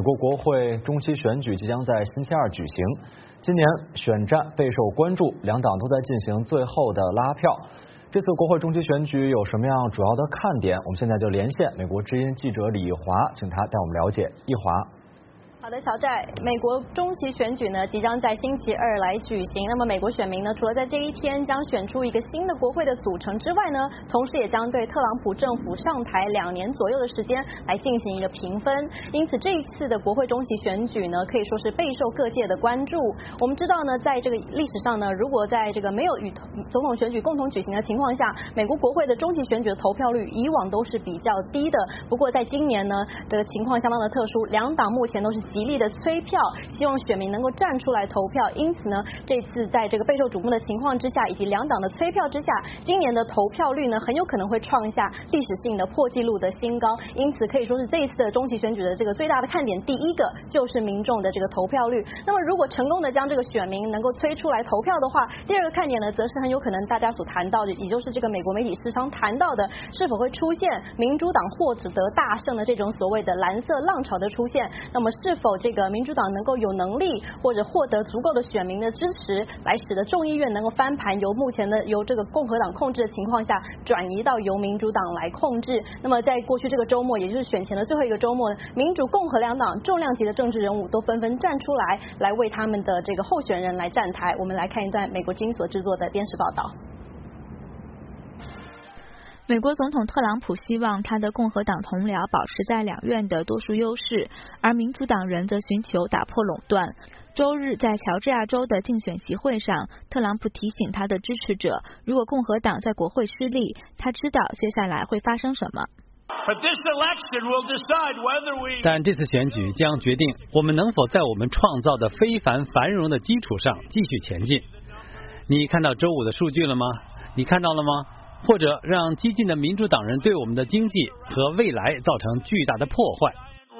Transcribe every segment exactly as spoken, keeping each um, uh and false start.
美国国会中期选举即将在星期二举行，今年选战备受关注，两党都在进行最后的拉票。这次国会中期选举有什么样主要的看点？我们现在就连线美国之音记者李华，请他带我们了解。易华。 好的，乔寨，美国中期选举呢即将在星期二来举行。那么美国选民呢，除了在这一天将选出一个新的国会的组成之外呢，同时也将对特朗普政府上台两年左右的时间来进行一个评分。因此这一次的国会中期选举呢，可以说是备受各界的关注。我们知道呢，在这个历史上呢，如果在这个没有与总统选举共同举行的情况下，美国国会的中期选举的投票率以往都是比较低的。不过在今年呢，这个情况相当的特殊，两党目前都是极力的催票，希望选民能够站出来投票。因此呢，这次在这个备受瞩目的情况之下，以及两党的催票之下，今年的投票率呢，很有可能会创下历史性的破纪录的新高。因此可以说是这一次的中期选举的这个最大的看点，第一个就是民众的这个投票率。那么如果成功的将这个选民能够催出来投票的话，第二个看点呢，则是很有可能大家所谈到的，也就是这个美国媒体时常谈到的，是否会出现民主党或者得大胜的这种所谓的蓝色浪潮的出现。那么是否这个民主党能够有能力或者获得足够的选民的支持，来使得众议院能够翻盘，由目前的由这个共和党控制的情况下，转移到由民主党来控制。那么在过去这个周末，也就是选前的最后一个周末，民主共和两党重量级的政治人物都纷纷站出来，来为他们的这个候选人来站台。我们来看一段美国之音所制作的电视报道。 美国总统特朗普希望他的共和党同僚保持在两院的多数优势，而民主党人则寻求打破垄断。周日在乔治亚州的竞选集会上，特朗普提醒他的支持者，如果共和党在国会失利，他知道接下来会发生什么。 但这次选举将决定我们能否在我们创造的非凡繁荣的基础上继续前进。你看到周五的数据了吗？你看到了吗？或者让激进的民主党人对我们的经济和未来造成巨大的破坏。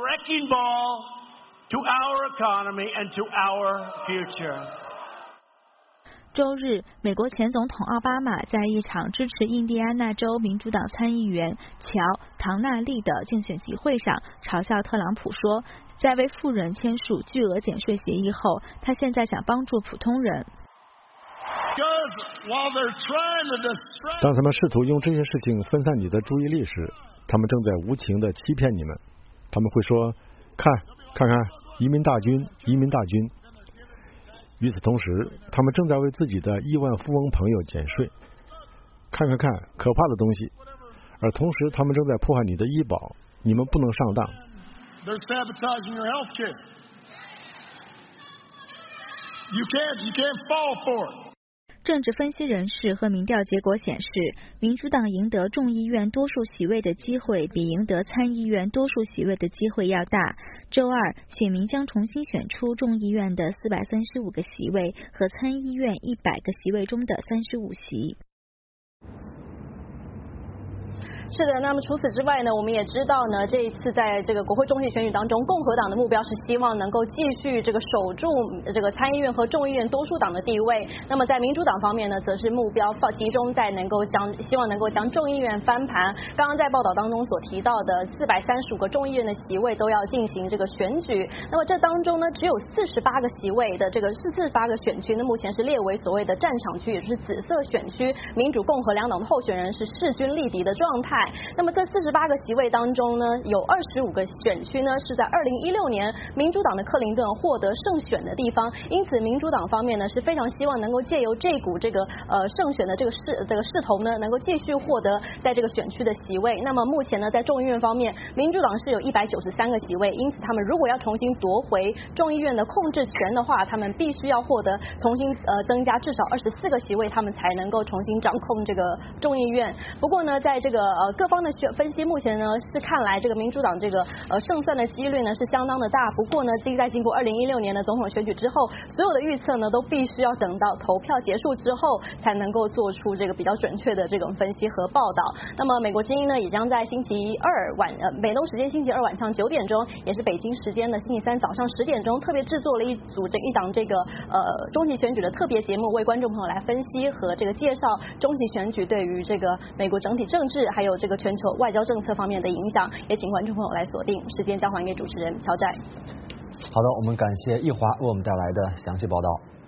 周日，美国前总统奥巴马在一场支持印第安纳州民主党参议员乔·唐纳利的竞选集会上，嘲笑特朗普说，在为富人签署巨额减税协议后，他现在想帮助普通人。 当他们试图用这些事情分散你的注意力时，他们正在无情地欺骗你们。他们会说，看看看移民大军移民大军。与此同时，他们正在为自己的亿万富翁朋友减税。看看看可怕的东西。而同时他们正在破坏你的医保，你们不能上当。 They're sabotaging your health care. You can't, you can't fall for it. 政治分析人士和民调结果显示，民主党赢得众议院多数席位的机会比赢得参议院多数席位的机会要大。周二，选民将重新选出众议院的四百三十五个席位和参议院一百个席位中的三十五席。 是的，那么除此之外呢，我们也知道呢，这一次在这个国会中期选举当中，共和党的目标是希望能够继续这个守住这个参议院和众议院多数党的地位。那么在民主党方面呢，则是目标放集中在能够将希望能够将众议院翻盘。刚刚在报道当中所提到的四百三十五个众议院的席位都要进行这个选举。那么这当中呢，只有四十八个席位的这个是四十八个选区呢，目前是列为所谓的战场区，也就是紫色选区，民主共和两党的候选人是势均力敌的状态。那么这四十八个席位当中呢，有二十五个选区呢是在二零一六年民主党的克林顿获得胜选的地方，因此民主党方面呢是非常希望能够借由这股这个呃胜选的这个势这个势头呢，能够继续获得在这个选区的席位。那么目前呢，在众议院方面，民主党是有一百九十三个席位，因此他们如果要重新夺回众议院的控制权的话，他们必须要获得重新呃增加至少二十四个席位，他们才能够重新掌控这个众议院。不过呢，在这个呃各方的分析，目前呢是看来这个民主党这个呃胜算的几率呢是相当的大。不过呢，在经过二零一六年的总统选举之后，所有的预测呢都必须要等到投票结束之后，才能够做出这个比较准确的这种分析和报道。那么美国之音呢，也将在星期二晚呃美东时间星期二晚上九点钟，也是北京时间的星期三早上十点钟，特别制作了一组这一档这个呃中期选举的特别节目，为观众朋友来分析和这个介绍中期选举对于这个美国整体政治还有这个全球外交政策方面的影响，也请观众朋友来锁定。时间交还给主持人乔寨。 好的，我们感谢易华为我们带来的详细报道。